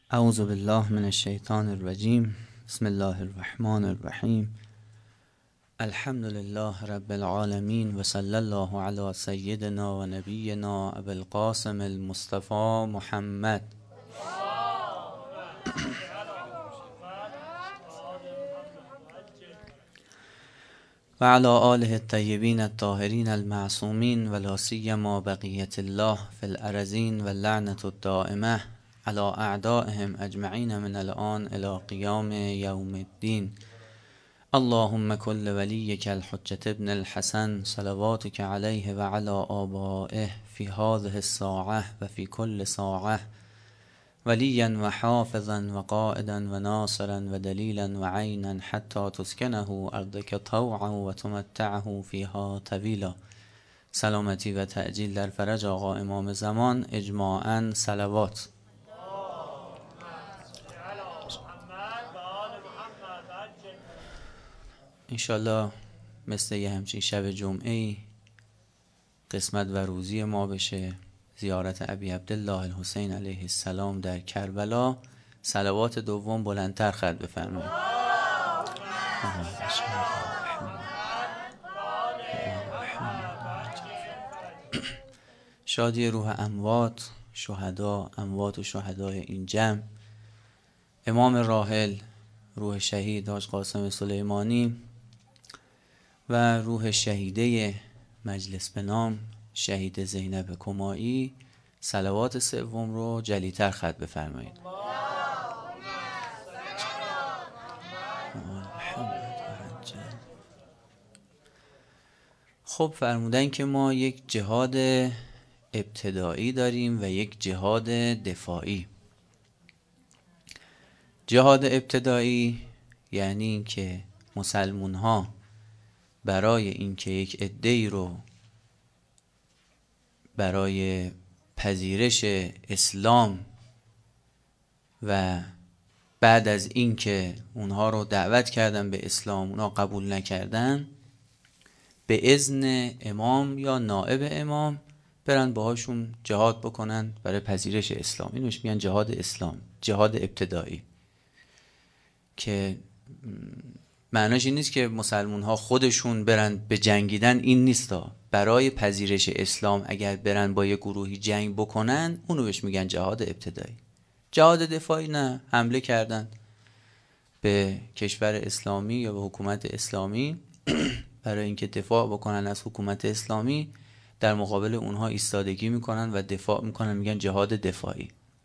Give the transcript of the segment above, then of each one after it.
اعوذ بالله من الشیطان الرجیم. بسم الله الرحمن الرحیم. الحمد لله رب العالمین و صلی الله علی سیدنا و نبینا ابی القاسم المصطفى محمد و علی آله الطیبین الطاهرین المعصومین و لا سیما بقیة الله فی الارضین و لعنة الدائمة على اعدائهم اجمعین من الان الى قیام یوم الدین. اللهم كل وليك الحجة ابن الحسن صلواتك عليه وعلى آبائه في هذه الساعة وفي كل ساعة وليا وحافظا وقائدا وناصرا ودليلا وعينا حتى تسكنه أرضك طوعا وتمتعه فيها طويلا. سلامتی و تعجیل در فرج آقا امام زمان اجماعاً صلوات. انشالله مثل یه همچین شب جمعه‌ای قسمت و روزی ما بشه زیارت ابی عبدالله الحسین علیه السلام در کربلا. صلوات دوم بلندتر خط بفرمایید. شادی روح اموات شهدا، اموات و شهدای این جمع، امام راحل روح شهید حاج قاسم سلیمانی و روح شهیده مجلس به نام شهید زینب کمایی. صلوات سوم رو جلیتر خط بفرمایید. خب فرمودن که ما یک جهاد ابتدایی داریم و یک جهاد دفاعی. جهاد ابتدایی یعنی این که مسلمون ها برای اینکه یک عده‌ای رو برای پذیرش اسلام و بعد از اینکه اونها رو دعوت کردن به اسلام اونها قبول نکردن، به اذن امام یا نائب امام برن باهاشون جهاد بکنن برای پذیرش اسلام. اینوش میگن جهاد اسلام، جهاد ابتدایی، که معناش این نیست که مسلمون ها خودشون برن به جنگیدن، این نیستا. برای پذیرش اسلام اگر برن با یه گروهی جنگ بکنن اونو بهش میگن جهاد ابتدایی. جهاد دفاعی نه، حمله کردن به کشور اسلامی یا به حکومت اسلامی برای اینکه دفاع بکنن از حکومت اسلامی، در مقابل اونها ایستادگی میکنن و دفاع میکنن، میگن جهاد دفاعی.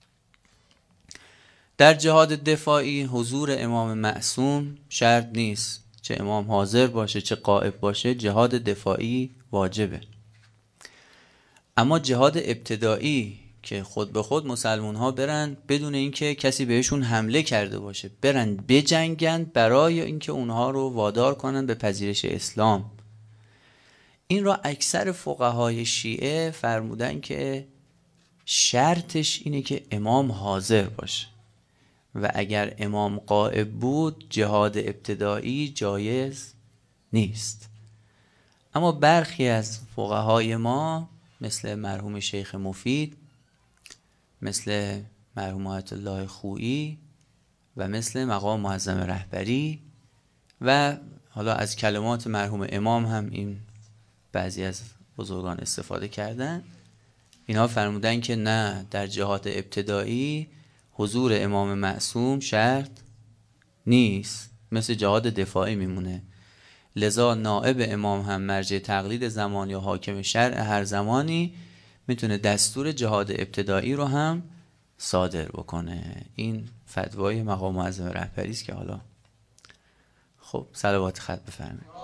در جهاد دفاعی حضور امام معصوم شرط نیست، چه امام حاضر باشه چه غائب باشه جهاد دفاعی واجبه. اما جهاد ابتدایی که خود به خود مسلمون ها برن بدون اینکه کسی بهشون حمله کرده باشه، برن بجنگن برای اینکه اونها رو وادار کنن به پذیرش اسلام، این را اکثر فقهای شیعه فرمودن که شرطش اینه که امام حاضر باشه و اگر امام غائب بود جهاد ابتدایی جایز نیست. اما برخی از فقهای ما مثل مرحوم شیخ مفید، مثل مرحوم آیت الله خویی و مثل مقام معظم رهبری و حالا از کلمات مرحوم امام هم این بعضی از بزرگان استفاده کردن، اینا فرمودن که نه، در جهاد ابتدایی حضور امام معصوم شرط نیست، مثل جهاد دفاعی میمونه. لذا نائب امام هم مرجع تقلید زمان یا حاکم شرع هر زمانی میتونه دستور جهاد ابتدایی رو هم صادر بکنه. این فتوای مقام معظم رهبری است که حالا خب صلوات خط بفرمایید.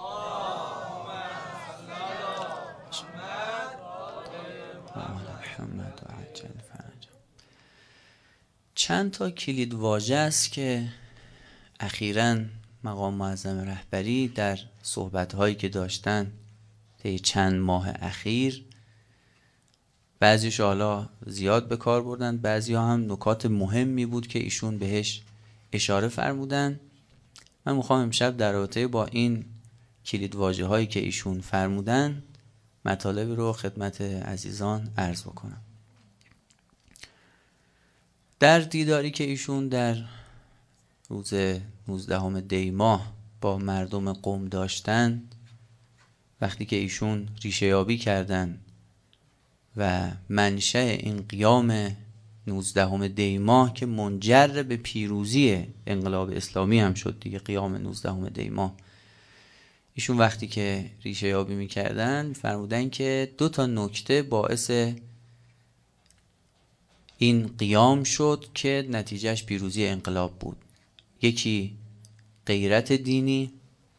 چند تا کلید واژه است که اخیراً مقام معظم رهبری در صحبت‌هایی که داشتن طی چند ماه اخیر، بعضیش حالا زیاد به کار بردن، بعضی ها هم نکات مهمی بود که ایشون بهش اشاره فرمودن. من میخوام امشب در رابطه با این کلید واژه هایی که ایشون فرمودن مطالبی رو خدمت عزیزان عرض بکنم. در دیداری که ایشون در روز 19 دی ماه با مردم قم داشتن، وقتی که ایشون ریشه یابی کردن و منشأ این قیام 19 دی ماه که منجر به پیروزی انقلاب اسلامی هم شد دیگه، قیام 19 دی ماه، ایشون وقتی که ریشه یابی میکردن فرمودن که 2 نکته باعث این قیام شد که نتیجهش پیروزی انقلاب بود. یکی غیرت دینی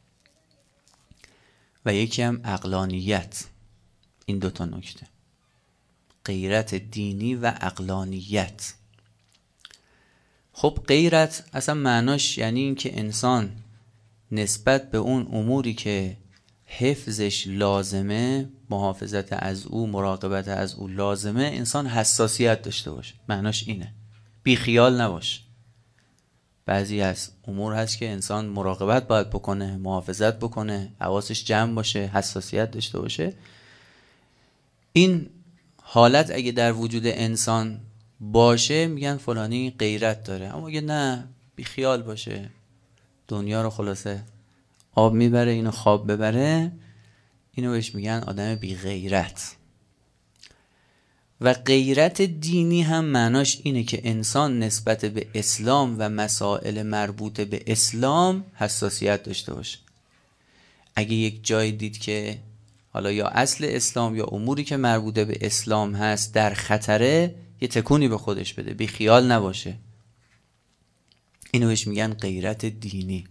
و یکی هم عقلانیت. این 2 نکته، غیرت دینی و عقلانیت. خب غیرت اصلا معناش یعنی این که انسان نسبت به اون اموری که حفظش لازمه، محافظت از او، مراقبت از او لازمه، انسان حساسیت داشته باشه. معناش اینه، بی خیال نباشه. بعضی از امور هست که انسان مراقبت باید بکنه، محافظت بکنه، حواسش جمع باشه، حساسیت داشته باشه. این حالت اگه در وجود انسان باشه میگن فلانی غیرت داره. اما اگه نه، بی خیال باشه، دنیا رو خلاصه آب میبره اینو خواب ببره، اینو بهش میگن آدم بی غیرت. و غیرت دینی هم معناش اینه که انسان نسبت به اسلام و مسائل مربوط به اسلام حساسیت داشته باشه. اگه یک جای دید که حالا یا اصل اسلام یا اموری که مربوط به اسلام هست در خطره، یه تکونی به خودش بده، بی خیال نباشه. اینو بهش میگن غیرت دینی،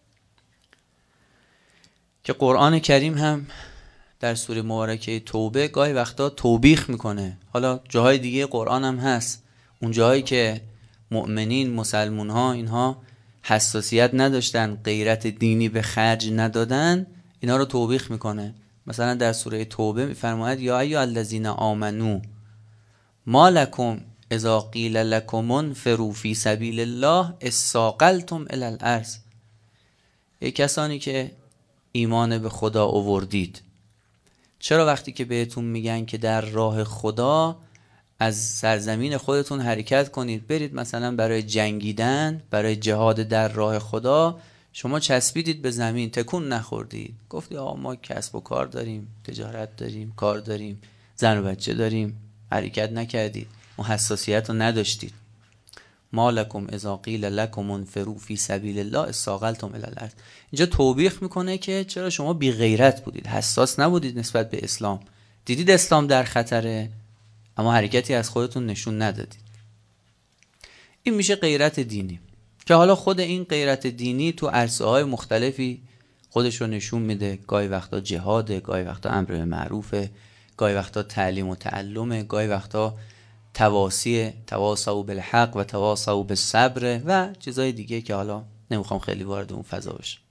که قرآن کریم هم در سوره مبارکه توبه گاهی وقتا توبیخ میکنه. حالا جاهای دیگه قرآن هم هست، اون جاهایی که مؤمنین، مسلمون ها، اینها حساسیت نداشتن، غیرت دینی به خرج ندادن، اینا رو توبیخ میکنه. مثلا در سوره توبه میفرماید یا ایها الذین آمنو ما لکم اذا قیل لکم انفروا فی سبیل الله اثاقلتم الی الارض. ای کسانی که ایمان به خدا آوردید، چرا وقتی که بهتون میگن که در راه خدا از سرزمین خودتون حرکت کنید، برید مثلا برای جنگیدن، برای جهاد در راه خدا، شما چسبیدید به زمین، تکون نخوردید، گفتی آقا ما کسب و کار داریم، تجارت داریم، کار داریم، زن و بچه داریم، حرکت نکردید، اون حساسیت رو نداشتید. ما لکم اذا قیل لکم انفروا فی سبیل الله اثاقلتم الی الارض. اینجا توبیخ میکنه که چرا شما بی غیرت بودید، حساس نبودید نسبت به اسلام، دیدید اسلام در خطره اما حرکتی از خودتون نشون ندادید. این میشه غیرت دینی، که حالا خود این غیرت دینی تو عرصه‌های مختلفی خودش رو نشون میده. گاهی وقتا جهاده، گاهی وقتا امر به معروفه، گاهی وقتا تعلیم و تعلمه، گاهی وقتا تواصوا بالحق و تواصوا بالصبر و چیزای دیگه که حالا نمیخوام خیلی وارد اون فضا بشم.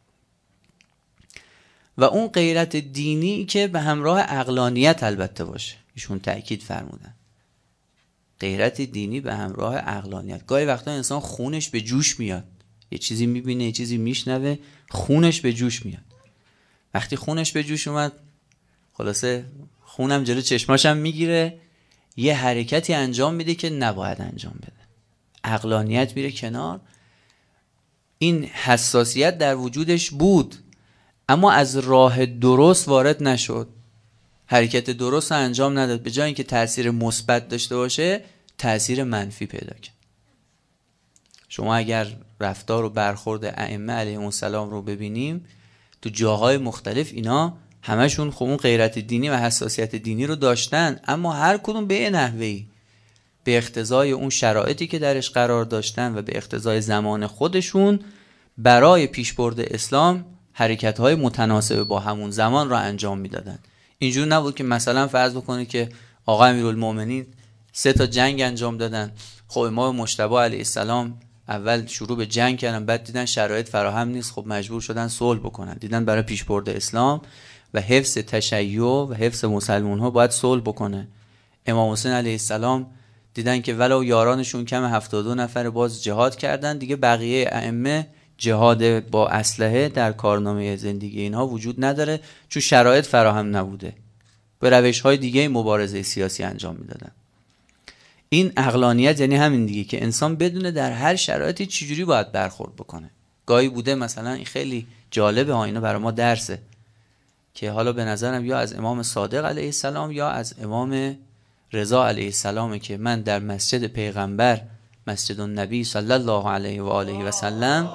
و اون غیرت دینی که به همراه عقلانیت البته باشه، ایشون تأکید فرمودن غیرت دینی به همراه عقلانیت. گاهی وقتا انسان خونش به جوش میاد، یه چیزی میبینه، یه چیزی میشنوه، خونش به جوش میاد. وقتی خونش به جوش اومد، خلاصه خونم جلو چشماشم میگیره، یه حرکتی انجام میده که نباید انجام بده، عقلانیت میره کنار. این حساسیت در وجودش بود اما از راه درست وارد نشد، حرکت درست انجام نداد. به جای اینکه تأثیر مثبت داشته باشه، تأثیر منفی پیدا کرد. شما اگر رفتار و برخورد ائمه علیهم السلام رو ببینیم، تو جاهای مختلف اینا همشون خب اون غیرت دینی و حساسیت دینی رو داشتن، اما هر کدوم به یه نحوهی، به اقتضای اون شرایطی که درش قرار داشتن و به اقتضای زمان خودشون، برای پیشبرد اسلام حرکت‌های متناسب با همون زمان رو انجام میدادن. اینجور نبود که مثلا فرض بکنید که آقا امیرالمومنین 3 جنگ انجام دادن، خب امام مجتبی علیه السلام اول شروع به جنگ کردن، بعد دیدن شرایط فراهم نیست، خب مجبور شدن صلح بکنن. دیدن برای پیشبرد اسلام و حفظ تشیع و حفظ مسلمون ها باید صلح بکنه. امام حسین علیه السلام دیدن که ولو یارانشون کم 72 نفر باز جهاد کردن، دیگه بقیه ائمه جهاد با اسلحه در کارنامه زندگی اینها وجود نداره، چون شرایط فراهم نبوده، به روش‌های دیگه مبارزه سیاسی انجام میدادن. این عقلانیت یعنی همین دیگه که انسان بدونه در هر شرایطی چجوری باید برخورد بکنه. گاهی بوده مثلا این خیلی جالبه ها، اینو برای ما درسه که حالا به نظرم یا از امام صادق علیه السلام یا از امام رضا علیه السلام که من در مسجد پیغمبر، مسجد النبی صلی الله علیه و آله و سلم،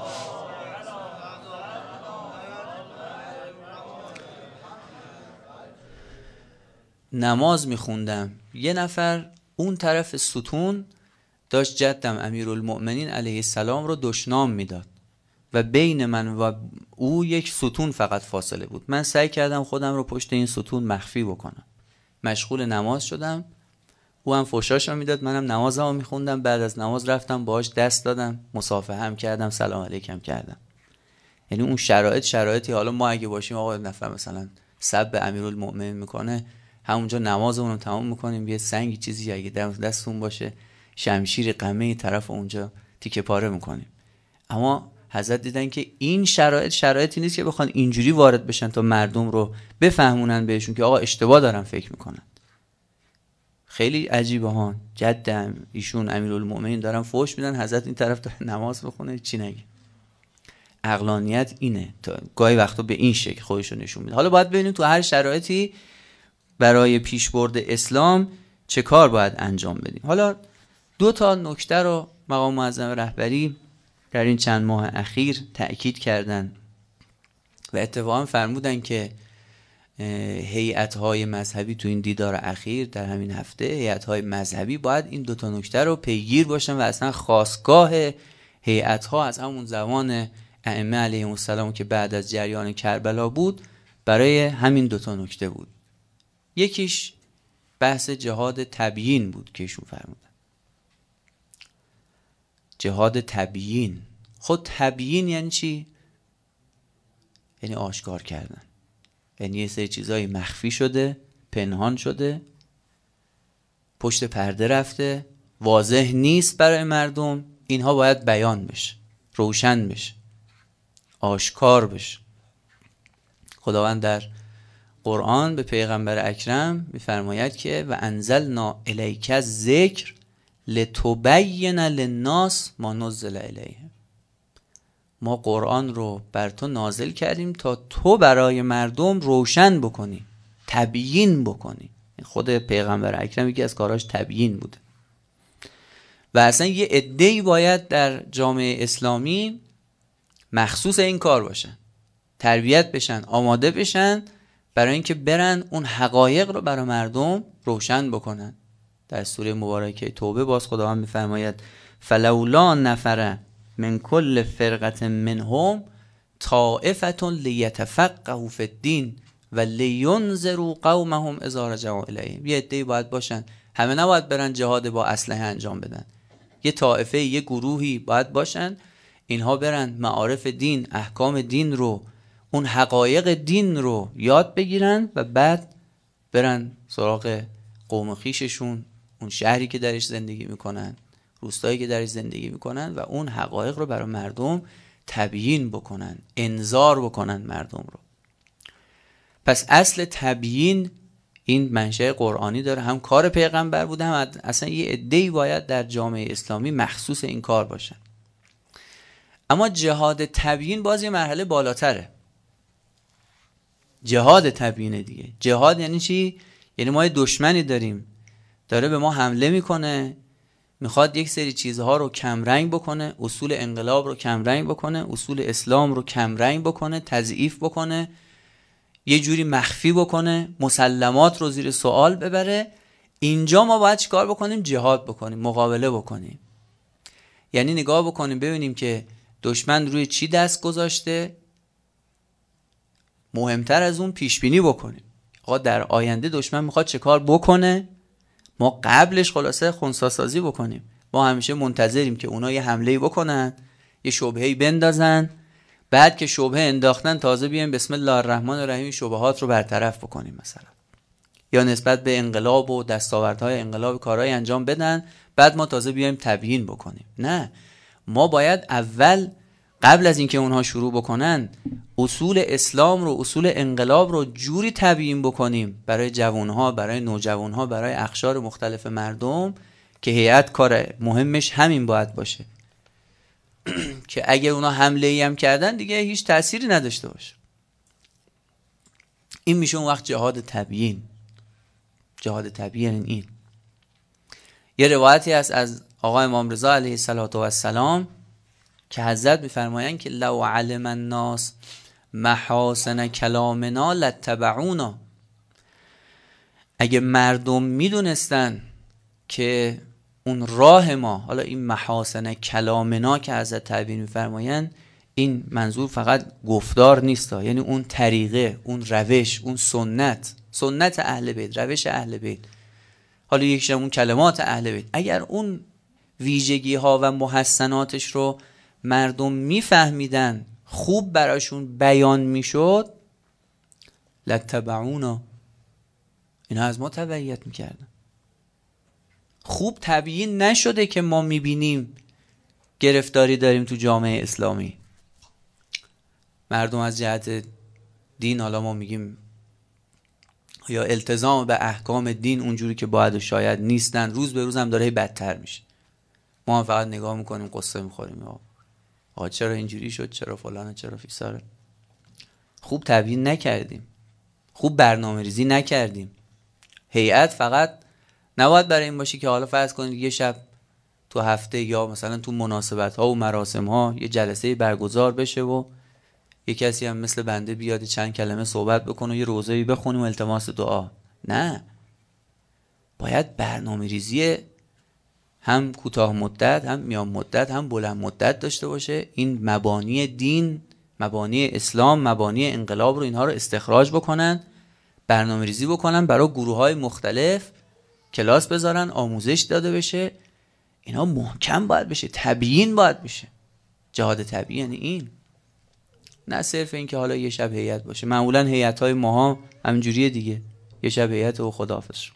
نماز میخوندم، یه نفر اون طرف ستون داشت جدم امیرالمؤمنین علیه السلام رو دشنام میداد و بین من و او یک ستون فقط فاصله بود. من سعی کردم خودم رو پشت این ستون مخفی بکنم، مشغول نماز شدم، او هم فحشاشو میداد، منم نمازمو میخوندم. بعد از نماز رفتم باهاش دست دادم، مصافحه هم کردم، سلام علیکم کردم. یعنی اون شرایطی حالا ما اگه باشیم آقا نفر مثلا سب امیرالمؤمنین میکنه، همونجا نمازمون رو تمام میکنیم، یه سنگی چیزی اگه دستون باشه، شمشیر قمه طرف اونجا تیکه پاره میکنیم. اما حضرت دیدن که این شرایطی نیست که بخوان اینجوری وارد بشن تا مردم رو بفهمونن بهشون که آقا اشتباه دارن فکر میکنن. خیلی عجیبه ها، جدم ایشون امیرالمؤمنین دارن فحش میدن، حضرت این طرف داره نماز میخونه، چی نگه. عقلانیت اینه، تا گاهی وقتا به این شکل خودشو نشون میده. حالا باید ببینیم تو هر شرایطی برای پیشبرد اسلام چه کار باید انجام بدیم. حالا 2 نکته رو مقام معظم رهبری در این چند ماه اخیر تأکید کردن و اتفاقا فرمودن که هیئت‌های مذهبی تو این دیدار اخیر در همین هفته، هیئت‌های مذهبی باید این 2 نکته رو پیگیر باشن و اصلا خاستگاه هیئت‌ها از همون زمان ائمه علیهم السلام که بعد از جریان کربلا بود برای همین 2 نکته بود. یکیش بحث جهاد تبیین بود که ایشون فرمودن. جهاد تبیین، خود تبیین یعنی چی؟ یعنی آشکار کردن، یعنی یه سری چیزایی مخفی شده، پنهان شده، پشت پرده رفته، واضح نیست برای مردم، اینها باید بیان بشه، روشن بشه، آشکار بشه. خداوند در قرآن به پیغمبر اکرم میفرماید که و انزلنا الیک الذکر لتبین للناس ما نزل الیهم، ما قرآن رو بر تو نازل کردیم تا تو برای مردم روشن بکنی، تبیین بکنی. خود پیغمبر اکرم یکی از کاراش تبیین بوده. و اصلا یه عده‌ای باید در جامعه اسلامی مخصوص این کار باشن، تربیت بشن، آماده بشن برای اینکه برن اون حقایق رو برای مردم روشن بکنن. در سوره مبارکه توبه باز خداوند میفرماید فلولا نفر من کل فرقه منهم طائفه لیتفقهوا فی الدین و لینذروا قومهم اذا رجعوا الیهم. یه عده‌ای باید باشن، همه نباید برن جهاد با اسلحه انجام بدن. یه طائفه، یه گروهی باید باشن، اینها برن معارف دین، احکام دین رو، اون حقایق دین رو یاد بگیرن و بعد برن سراغ قوم خویششون، اون شهری که درش زندگی میکنن، روستایی که درش زندگی میکنن و اون حقایق رو برای مردم تبیین بکنن، انذار بکنن مردم رو. پس اصل تبیین این منشأ قرآنی داره، هم کار پیغمبر بوده، هم اصلا یه عده‌ای باید در جامعه اسلامی مخصوص این کار باشن. اما جهاد تبیین باز یه مرحله بالاتره. جهاد تبیین دیگه، جهاد یعنی چی؟ یعنی ما یه دشمنی داریم، داره به ما حمله میکنه، میخواد یک سری چیزها رو کمرنگ بکنه، اصول انقلاب رو کمرنگ بکنه، اصول اسلام رو کمرنگ بکنه، تضعیف بکنه، یه جوری مخفی بکنه، مسلمات رو زیر سوال ببره. اینجا ما باید چیکار بکنیم؟ جهاد بکنیم، مقابله بکنیم. یعنی نگاه بکنیم ببینیم که دشمن روی چی دست گذاشته، مهمتر از اون پیش بینی بکنیم. آقا در آینده دشمن میخواد چه کار بکنه، ما قبلش خلاصه خنثی سازی بکنیم. ما همیشه منتظریم که اونا یه حمله‌ای بکنن، یه شبهه‌ای بندازن، بعد که شبهه انداختن تازه بیایم بسم الله الرحمن الرحیم شبهات رو برطرف بکنیم مثلا، یا نسبت به انقلاب و دستاوردهای انقلاب کارهای انجام بدن، بعد ما تازه بیایم تبیین بکنیم. نه، ما باید اول قبل از اینکه اونها شروع بکنن اصول اسلام رو، اصول انقلاب رو جوری تبیین بکنیم برای جوانها، برای نوجوانها، برای اقشار مختلف مردم که هیئت کار مهمش همین باید باشه که اگه اونا حمله ای هم کردن دیگه هیچ تأثیری نداشته باشه. این میشه اون وقت جهاد تبیین. جهاد تبیین این یه روایتی هست از آقا امام رضا علیه السلام که حضرت میفرمایند که لو علم الناس محاسن کلامنا لاتبعونا، اگه مردم میدونستن که اون راه ما، حالا این محاسن کلامنا که حضرت تعبیر میفرمایند، این منظور فقط گفتار نیست، یعنی اون طریقه، اون روش، اون سنت اهل بیت، روش اهل بیت، حالا یکیش اون کلمات اهل بیت، اگر اون ویژگی ها و محسناتش رو مردم میفهمیدن، خوب براشون بیان میشد، لاتبعونا، اینا از ما تبعیت میکردن. خوب تبیین نشده که ما میبینیم گرفتاری داریم تو جامعه اسلامی. مردم از جهت دین، حالا ما میگیم یا التزام به احکام دین اونجوری که باید و شاید نیستن، روز به روز هم داره بدتر میشه. ما هم فقط نگاه میکنیم، قصه میخوریم، آقا چرا اینجوری شد، چرا فلانه، چرا فیساره. خوب تبیین نکردیم، خوب برنامه ریزی نکردیم. هیئت فقط نباید برای این باشه که حالا فرض کنید یه شب تو هفته یا مثلا تو مناسبت ها و مراسم ها یه جلسه برگزار بشه و یه کسی هم مثل بنده بیاد چند کلمه صحبت بکنه و یه روزه‌ای بخونیم و التماس دعا. نه، باید برنامه ریزی هم کوتاه مدت، هم میان مدت، هم بلند مدت داشته باشه. این مبانی دین، مبانی اسلام، مبانی انقلاب رو، اینها رو استخراج بکنن، برنامه ریزی بکنن، برای گروه های مختلف کلاس بذارن، آموزش داده بشه. اینا محکم باید بشه، تبیین باید بشه. جهاد تبیین این، نه صرف این که حالا یه شب هیئت باشه. معمولا هیئت‌های ماها همینجوریه دیگه، یه شب هیئت و خداحافظ شو.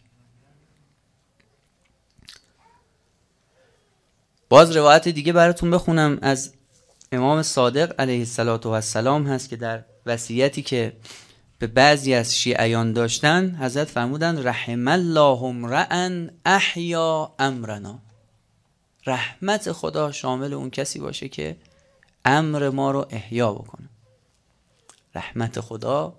باز روایت دیگه براتون بخونم از امام صادق علیه السلام هست که در وصیتی که به بعضی از شیعیان داشتن، حضرت فرمودن رحم الله امرأ احیا امرنا. رحمت خدا شامل اون کسی باشه که امر ما رو احیا بکنه. رحمت خدا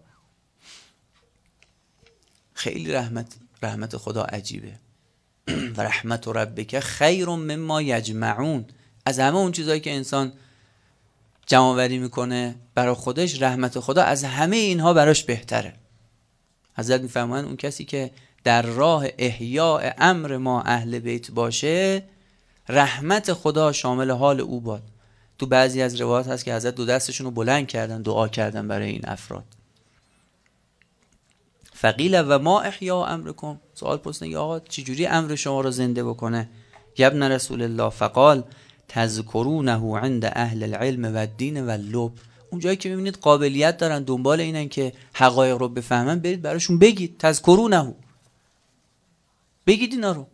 خیلی رحمت خدا عجیبه. و رحمت ربک خیر مما یجمعون. از همه اون چیزایی که انسان جمع آوری میکنه برای خودش، رحمت خدا از همه اینها براش بهتره. حضرت میفرمایند اون کسی که در راه احیاء امر ما اهل بیت باشه، رحمت خدا شامل حال او باد. تو بعضی از روایات هست که حضرت دو دستشون رو بلند کردن، دعا کردن برای این افراد. فقیل و ما احیا امرکم، سوال پرسیدن آقا چجوری امر شما رو زنده بکنه؟ ابن رسول الله فقال تذکرونه عند اهل العلم و الدین و اللب. اون جایی که میبینید قابلیت دارن، دنبال اینن که حقایق رو بفهمن، برید براشون بگید. تذکرونه، بگید اینا رو.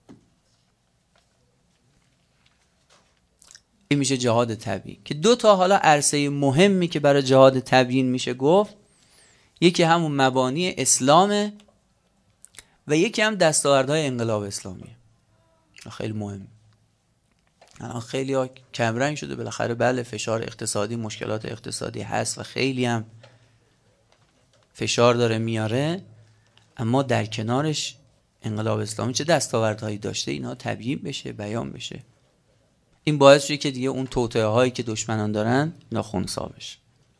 این میشه جهاد تبیین. که دو تا حالا عرصه مهمی که برای جهاد تبیین میشه گفت، یکی همون مبانی اسلامه و یکی هم دستاوردهای انقلاب اسلامیه. خیلی مهم. الان خیلی ها کمرنگ شده بالاخره، بله فشار اقتصادی، مشکلات اقتصادی هست و خیلی هم فشار داره میاره، اما در کنارش انقلاب اسلامی چه دستاوردهایی داشته، اینها تبیین بشه، بیان بشه. این باعث شده که دیگه اون توطئه هایی که دشمنان دارن ناخنثی بشه.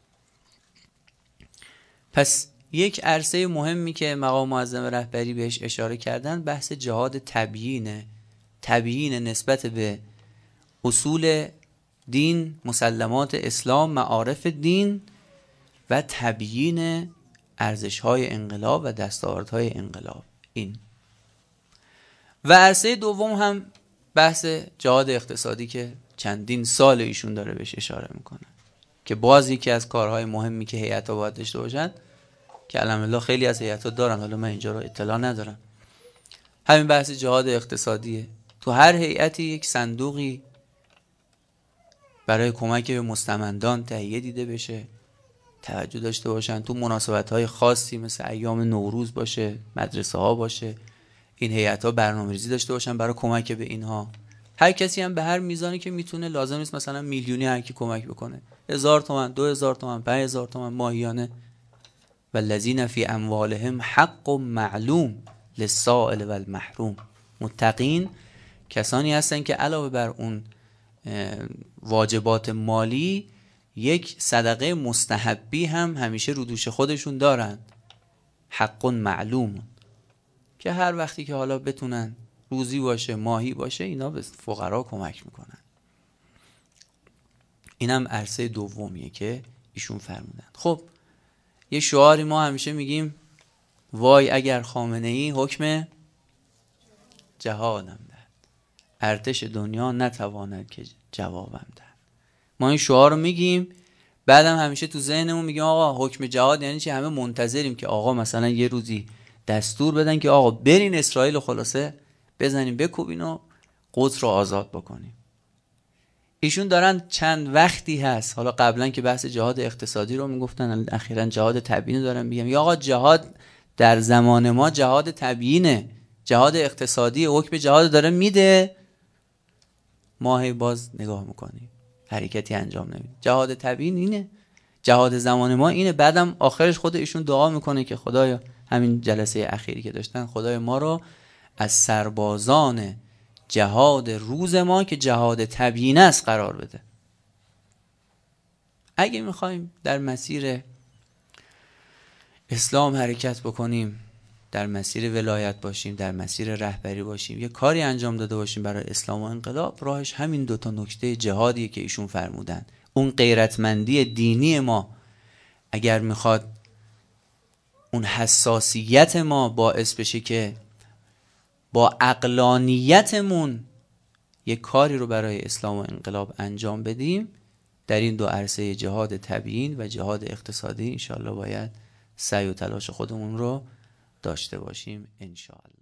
پس یک عرصه مهمی که مقام معظم رهبری بهش اشاره کردن، بحث جهاد تبیینه. تبیین نسبت به اصول دین، مسلمات اسلام، معارف دین و تبیین ارزش‌های انقلاب و دستاوردهای انقلاب. این و عرصه دوم هم بحث جهاد اقتصادی که چندین سال ایشون داره بهش اشاره میکنه، که باز یکی از کارهای مهمی که هیئت‌ها باید داشته باشن، که الحمدلله خیلی از هیئت‌ها دارن، حالا من اینجا رو اطلاع ندارم، همین بحث جهاد اقتصادیه. تو هر هیئتی یک صندوقی برای کمک به مستمندان تهیه دیده بشه، توجه داشته باشن. تو مناسبت‌های خاصی مثل ایام نوروز باشه، مدرسه ها باشه، این هیئت‌ها برنامه‌ریزی داشته باشن برای کمک به اینها. هر کسی هم به هر میزانی که میتونه، لازم نیست مثلا میلیونی هر کی کمک بکنه، 1000 تومان، 2000 تومان، 5000 تومان ماهیانه. والذین فی اموالهم حق معلوم للسائل و المحروم. متقین کسانی هستن که علاوه بر اون واجبات مالی یک صدقه مستحبی هم همیشه رو دوش خودشون دارن، حق معلوم، که هر وقتی که حالا بتونن، روزی باشه ماهی باشه، اینا به فقرا کمک میکنن. اینم عرصه دومیه که ایشون فرمودن. خب یه شعاری ما همیشه میگیم وای اگر خامنه‌ای حکم جهادم دهد، ارتش دنیا نتواند که جوابم دهد. ما این شعار رو میگیم، بعدم همیشه تو ذهنمون میگیم آقا حکم جهاد یعنی چی؟ همه منتظریم که آقا مثلا یه روزی دستور بدن که آقا برین اسرائیل خلاصه بزنیم بکوبین و قدس رو آزاد بکنیم. ایشون دارن چند وقتی هست، حالا قبلا که بحث جهاد اقتصادی رو میگفتن، اخیراً جهاد تبیین دارن میگم، یا آقا جهاد در زمان ما جهاد تبیینه، جهاد اقتصادی، حکم جهاد داره میده، ما هی باز نگاه میکنیم حرکتی انجام نمیده. جهاد تبیین اینه، جهاد زمان ما اینه. بعدم آخرش خود ایشون دعا میکنه که خدایا، همین جلسه اخیری که داشتن، خدای ما رو از سربازان جهاد روز ما که جهاد تبیین است قرار بده. اگه میخوایم در مسیر اسلام حرکت بکنیم، در مسیر ولایت باشیم، در مسیر رهبری باشیم، یه کاری انجام داده باشیم برای اسلام و انقلاب، راهش همین دوتا نکته جهادیه که ایشون فرمودن. اون غیرتمندی دینی ما اگر میخواد اون حساسیت ما باعث بشه که با عقلانیتمون یه کاری رو برای اسلام و انقلاب انجام بدیم، در این دو عرصه جهاد تبیین و جهاد اقتصادی انشاءالله باید سعی و تلاش خودمون رو داشته باشیم انشاءالله.